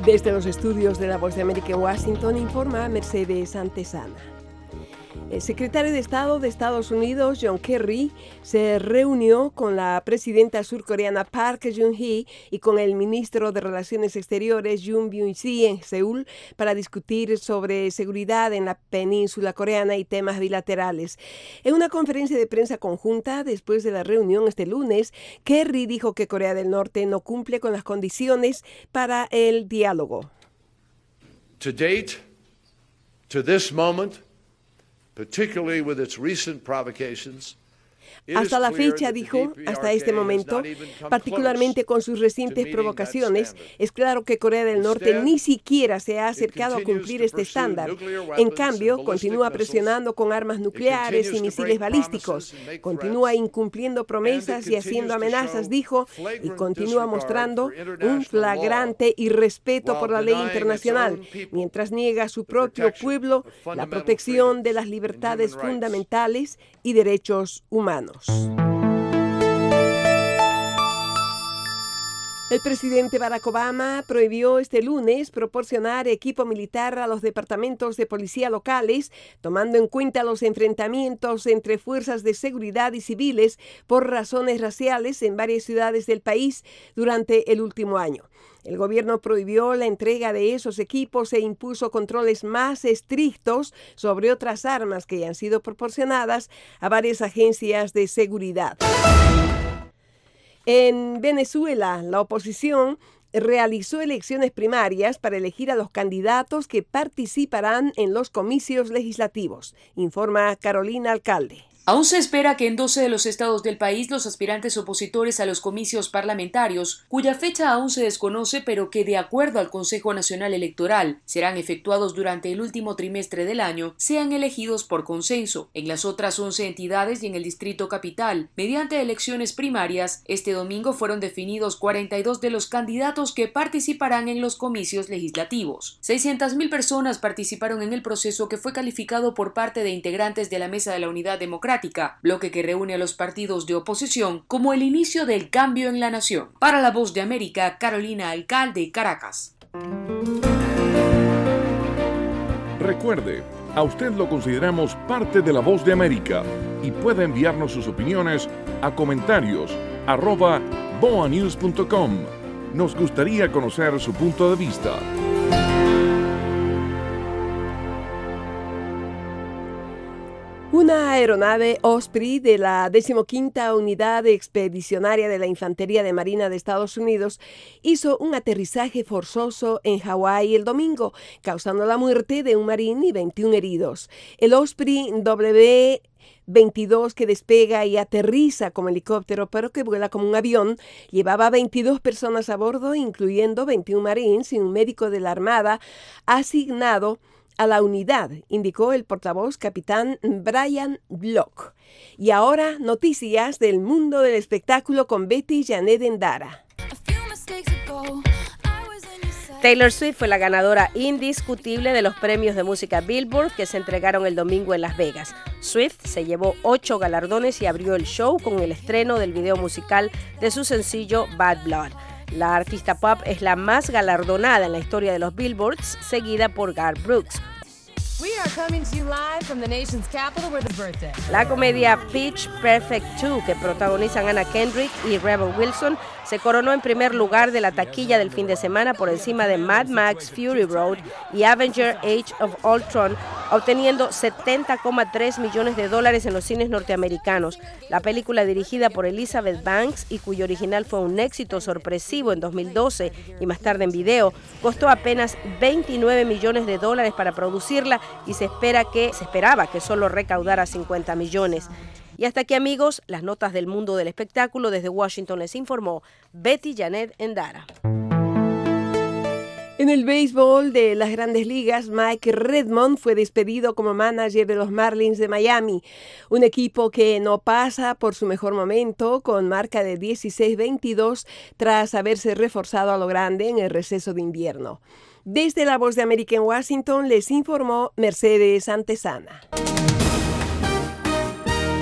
Desde los estudios de La Voz de América en Washington informa Mercedes Antesana. El secretario de Estado de Estados Unidos, John Kerry, se reunió con la presidenta surcoreana Park Geun-hye y con el ministro de Relaciones Exteriores, Yoon Byung-si, en Seúl para discutir sobre seguridad en la península coreana y temas bilaterales. En una conferencia de prensa conjunta después de la reunión este lunes, Kerry dijo que Corea del Norte no cumple con las condiciones para el diálogo. To date, to this moment, particularly with its recent provocations, hasta la fecha, dijo, hasta este momento, particularmente con sus recientes provocaciones, es claro que Corea del Norte ni siquiera se ha acercado a cumplir este estándar. En cambio, continúa presionando con armas nucleares y misiles balísticos, continúa incumpliendo promesas y haciendo amenazas, dijo, y continúa mostrando un flagrante irrespeto por la ley internacional, mientras niega a su propio pueblo la protección de las libertades fundamentales y derechos humanos. El presidente Barack Obama prohibió este lunes proporcionar equipo militar a los departamentos de policía locales, tomando en cuenta los enfrentamientos entre fuerzas de seguridad y civiles por razones raciales en varias ciudades del país durante el último año. El gobierno prohibió la entrega de esos equipos e impuso controles más estrictos sobre otras armas que ya han sido proporcionadas a varias agencias de seguridad. En Venezuela, la oposición realizó elecciones primarias para elegir a los candidatos que participarán en los comicios legislativos, informa Carolina Alcalde. Aún se espera que en 12 de los estados del país los aspirantes opositores a los comicios parlamentarios, cuya fecha aún se desconoce pero que de acuerdo al Consejo Nacional Electoral serán efectuados durante el último trimestre del año, sean elegidos por consenso. En las otras 11 entidades y en el Distrito Capital, mediante elecciones primarias, este domingo fueron definidos 42 de los candidatos que participarán en los comicios legislativos. 600.000 personas participaron en el proceso que fue calificado por parte de integrantes de la Mesa de la Unidad Democrática, bloque que reúne a los partidos de oposición, como el inicio del cambio en la nación. Para La Voz de América, Carolina Alcalde, Caracas. Recuerde, a usted lo consideramos parte de La Voz de América y puede enviarnos sus opiniones a comentarios@boanews.com. Nos gustaría conocer su punto de vista. Una aeronave Osprey de la 15ª Unidad Expedicionaria de la Infantería de Marina de Estados Unidos hizo un aterrizaje forzoso en Hawái el domingo, causando la muerte de un marín y 21 heridos. El Osprey W-22, que despega y aterriza como helicóptero, pero que vuela como un avión, llevaba 22 personas a bordo, incluyendo 21 marines y un médico de la Armada asignado a la unidad, indicó el portavoz capitán Brian Block. Y ahora, noticias del mundo del espectáculo con Betty Janet Endara. Taylor Swift fue la ganadora indiscutible de los premios de música Billboard que se entregaron el domingo en Las Vegas. Swift se llevó 8 galardones y abrió el show con el estreno del video musical de su sencillo Bad Blood. La artista pop es la más galardonada en la historia de los Billboards, seguida por Garth Brooks. La comedia Pitch Perfect 2, que protagonizan Anna Kendrick y Rebel Wilson, se coronó en primer lugar de la taquilla del fin de semana por encima de Mad Max Fury Road y Avenger Age of Ultron, obteniendo $70,3 millones en los cines norteamericanos. La película, dirigida por Elizabeth Banks y cuyo original fue un éxito sorpresivo en 2012 y más tarde en video, costó apenas $29 millones para producirla y se esperaba que solo recaudara 50 millones. Y hasta aquí, amigos, las notas del mundo del espectáculo. Desde Washington les informó Betty Janet Endara. En el béisbol de las Grandes Ligas, Mike Redmond fue despedido como manager de los Marlins de Miami, un equipo que no pasa por su mejor momento, con marca de 16-22 tras haberse reforzado a lo grande en el receso de invierno. Desde La Voz de América en Washington les informó Mercedes Antesana.